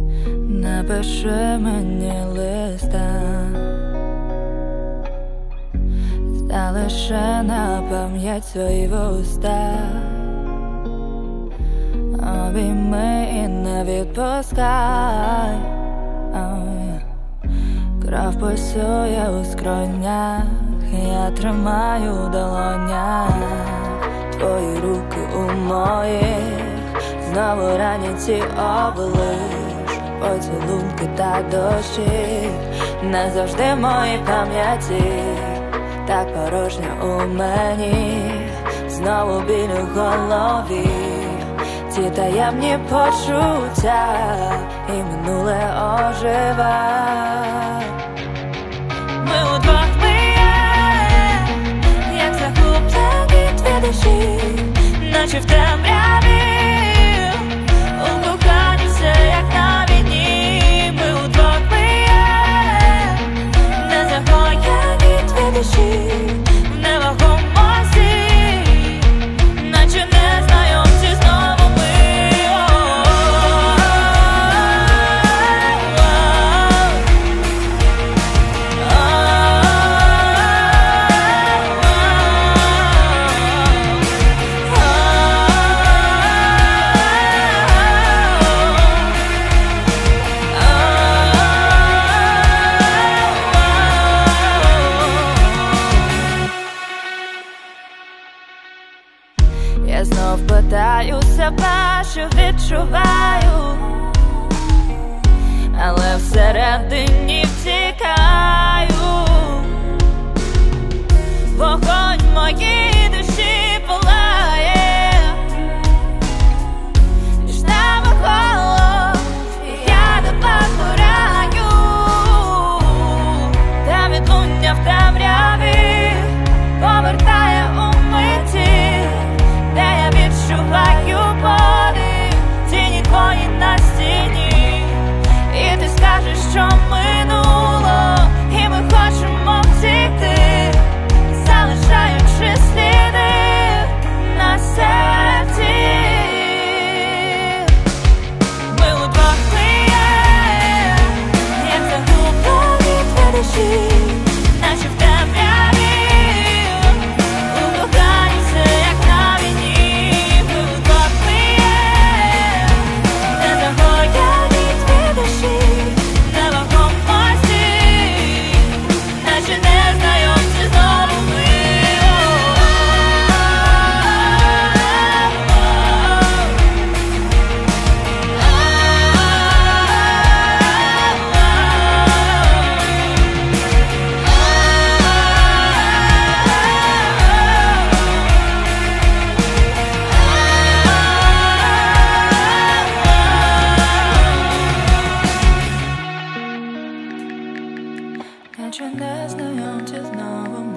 напиши мені листа, залиши на пам'ять свої вуста, обійми і не відпускай. Кров пульсує у скронях, я тримаю в долонях твої руки у моїх, знову раніці облиш, поцілунки та дощі, назавжди в моїй пам'яті, так порожньо у мені, знову біль у голові, ті таємні почуття, і минуле ожива. Ми удвох як захоплені дві душі, наче в темряві, у коханні все як на війні. Ми удвох не захоплені дві душі, в невагомості, наче незнайомці знову ми. Я знов питаю себе, що відчуваю, але всередині втікаю. Вогонь в моїй душі палає, між нами холод, і я тебе гораю, та відлуння в темряві повертає у миті, де я відчуваю болі, тіні твої на стіні, і ти скажеш, що минуло, і ми хочемо втікти, залишаючи сліди на серці. Ми удвох як загублені дві душі, наче в темряві, у коханні все як на війні. Ми удвох не загоєні дві душі, в невагомості, наче незнайомці знову ми. Наче незнайомці знову